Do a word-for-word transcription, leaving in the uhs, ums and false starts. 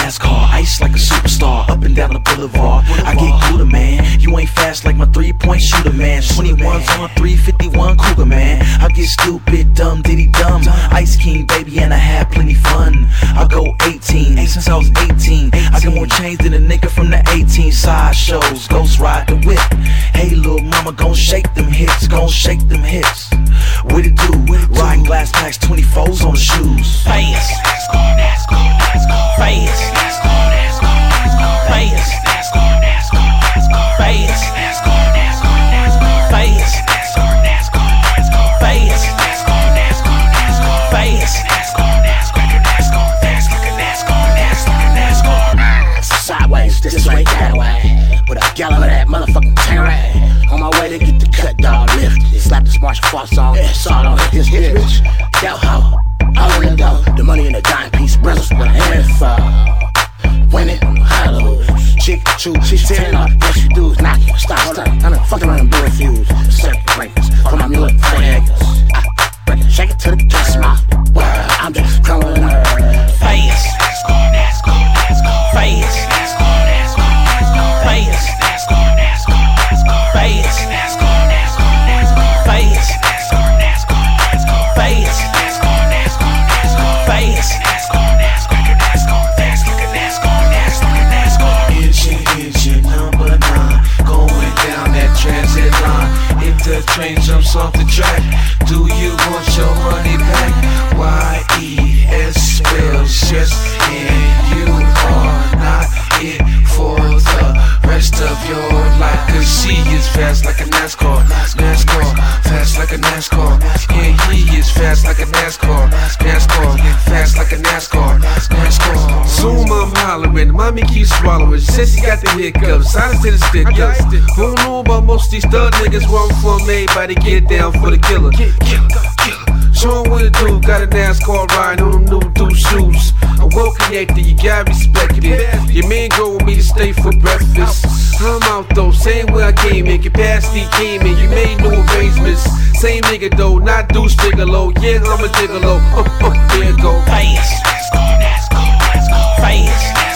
NASCAR, ice like a superstar, up and down the boulevard. I get cooler, man. You ain't fast like my three-point shooter, man. twenty-ones on three fifty-one Cougar, man. I get stupid, dumb, diddy dumb. Ice King, baby, and I have plenty fun. I go eighteen, since I was eighteen. I got more chains than a nigga from the eighteen side shows. Ghost ride the whip. Hey, little mama, gon' shake them hips, gon' shake them hips. What it do? Riding glass packs, twenty-fours on the shoes. Fast, NASCAR, NASCAR, NASCAR. Fast, NASCAR, NASCAR, NASCAR. Fast, NASCAR, NASCAR, NASCAR. Fast, NASCAR, NASCAR, NASCAR. Fast, NASCAR, NASCAR, NASCAR. Fast, NASCAR, NASCAR, NASCAR. Fast, NASCAR, NASCAR, NASCAR. Fast like a NASCAR, NASCAR, NASCAR. Sideways, this way, that way. With a gallon of that motherfucking Tanqueray. On my way to get the cut dog lifted. Slap the Marshall Fox on, saw it on his hips. That hoe, all in the dough. The money in the dime piece, brothers with a hand for. Win it on the high lows. Chick, chew, she's tearing up. What you do is knock you, stop, stop. I done fucked around and blue fuse. Circuit breakers, from my mule, four acres. I break it, shake it to the gas mouth. I'm just crumbling up. Fast, NASCAR, NASCAR, NASCAR. Fast, NASCAR, NASCAR, NASCAR. Fast, NASCAR, NASCAR, NASCAR. Fast, NASCAR, NASCAR, NASCAR. Fast, NASCAR, NASCAR, NASCAR. Fast, NASCAR, NASCAR, NASCAR. Fast, NASCAR, NASCAR, NASCAR. Fast like a NASCAR, NASCAR, NASCAR. Engine, engine number nine, going down that transit line. If the train jumps off the track, do you want your money back? Y E S spells yes, and you are not it for the rest of your life. Cause she is fast like a NASCAR, NASCAR, fast like a NASCAR. Yeah, he is fast like a NASCAR, NASCAR, fast like a NASCAR, NASCAR. Zoom, I'm hollering, mommy keeps swallowing. She says she got the hiccups, silence to the stickers. Who knew about most of these thug niggas? One from everybody get down for the killer. Killer, killer. Show 'em what to do, got a NASCAR ride on them new dude shoes. I'm well connected, you got respected. Your man go with me to stay for breakfast. I'm out though, same way I came in. Capacity came in, you made no arrangements. Same nigga though, not Deuce Bigelow. Yeah, I'm a gigolo. Uh, uh, there it go. Fast, NASCAR, NASCAR, NASCAR. Fast.